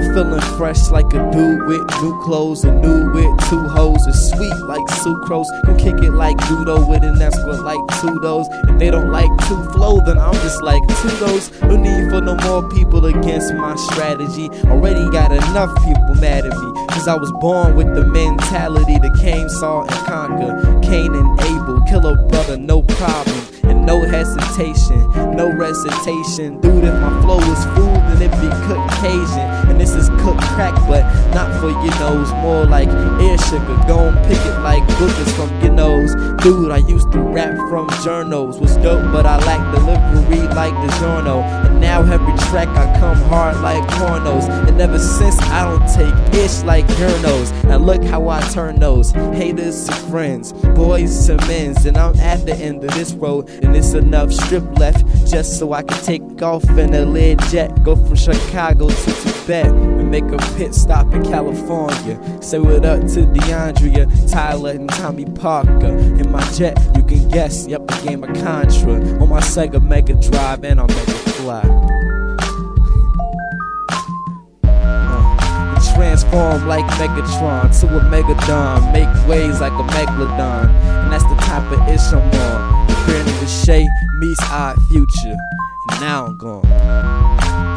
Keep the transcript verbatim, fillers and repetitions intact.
feeling fresh like a dude with new clothes, a dude with two hoes, a sweet like sucrose. Gon' kick it like judo with an escort like Tudos. If they don't like two flow, then I'm just like Tudos. No need for no more people against my strategy. Already got enough people mad at me, cause I was born with the mentality to Cain, Saul, and conquer. Cain and Abel, kill a brother, no problem. And no hesitation, no recitation. Dude, if my flow is food, then it be cooked Cajun. And this is cooked crack, but not for your nose. More like air sugar, gon' pick it like boogers from your nose. Dude, I used to rap from journals. Was dope, but I lack delivery like DiGiorno. And now every track I come hard like pornos. And ever since I don't take ish like urinals. Now look how I turn those haters to friends, boys to men's. And I'm at the end of this road, and it's enough strip left just so I can take off in a lead jet. Go from Chicago to Tibet and make a pit stop in California. Say what up to DeAndrea, Tyler, and Tommy Parker. In my jet, you can guess, yep, a game of Contra. On my Sega Mega Drive, and I'll make it fly. uh, Transform like Megatron to a Megadon. Make waves like a Megalodon. And that's the type of ish I'm on. Brandon Deshay meets Odd Future, and now I'm gone.